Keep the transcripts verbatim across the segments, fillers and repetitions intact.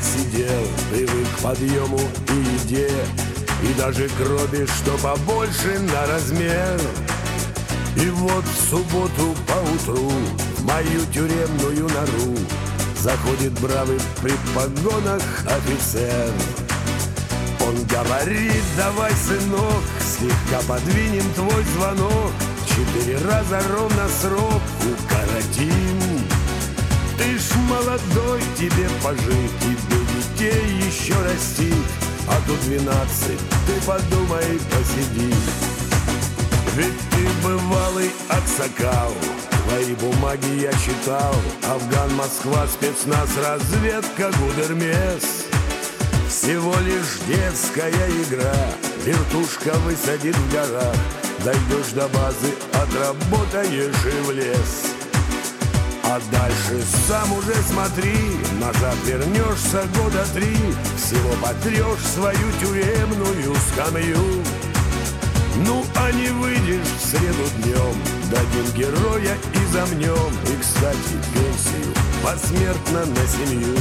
сидел, привык к подъему и еде, и даже крови, что побольше на размер. И вот в субботу поутру в мою тюремную нору заходит бравый при погонах офицер. Он говорит: давай, сынок, слегка подвинем твой звонок, четыре раза ровно срок укоротим. Ты ж молодой, тебе пожить, тебе детей еще расти, а тут двенадцать, ты подумай, посиди. Ведь ты бывалый аксакал, твои бумаги я читал. Афган, Москва, спецназ, разведка, гудермес. Всего лишь детская игра, вертушка высадит в горах. Дойдешь до базы, отработаешь и в лес. А дальше сам уже смотри, назад вернешься года три, всего потрешь свою тюремную скамью. Ну, а не выйдешь в среду днем, дадим героя и замнем. И, кстати, пенсию посмертно на семью.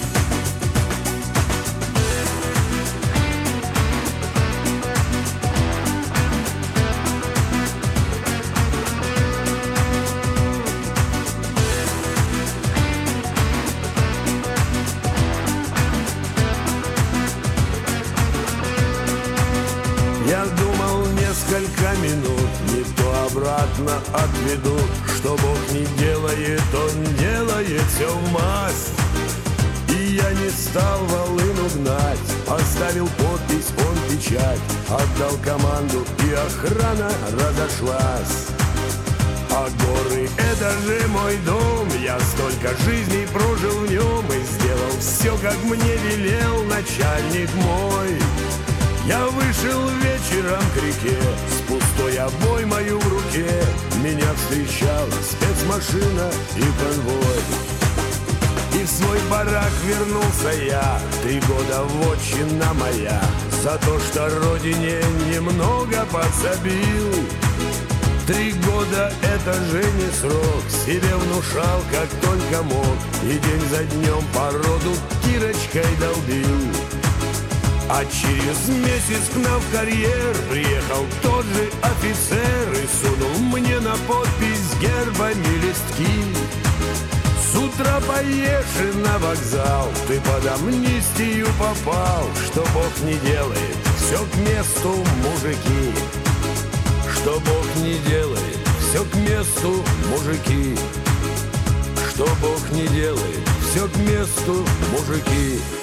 Я думал несколько минут, не то обратно отведу. Что Бог не делает, Он делает все в масть. И я не стал волыну гнать, оставил подпись, он печать, отдал команду, и охрана разошлась. А горы — это же мой дом, я столько жизней прожил в нем и сделал все, как мне велел начальник мой. Я вышел вечером к реке, с пустой обоймою в руке. Меня встречала спецмашина и конвой. И в свой барак вернулся я, три года вотчина моя, за то, что родине немного подсобил. Три года — это же не срок, себе внушал, как только мог, и день за днем по роду кирочкой долбил. А через месяц к нам в карьер приехал тот же офицер и сунул мне на подпись гербами листки. С утра поешь и на вокзал, ты под амнистию попал. Что Бог не делает, все к месту, мужики. Что Бог не делает, все к месту, мужики. Что Бог не делает, все к месту, мужики.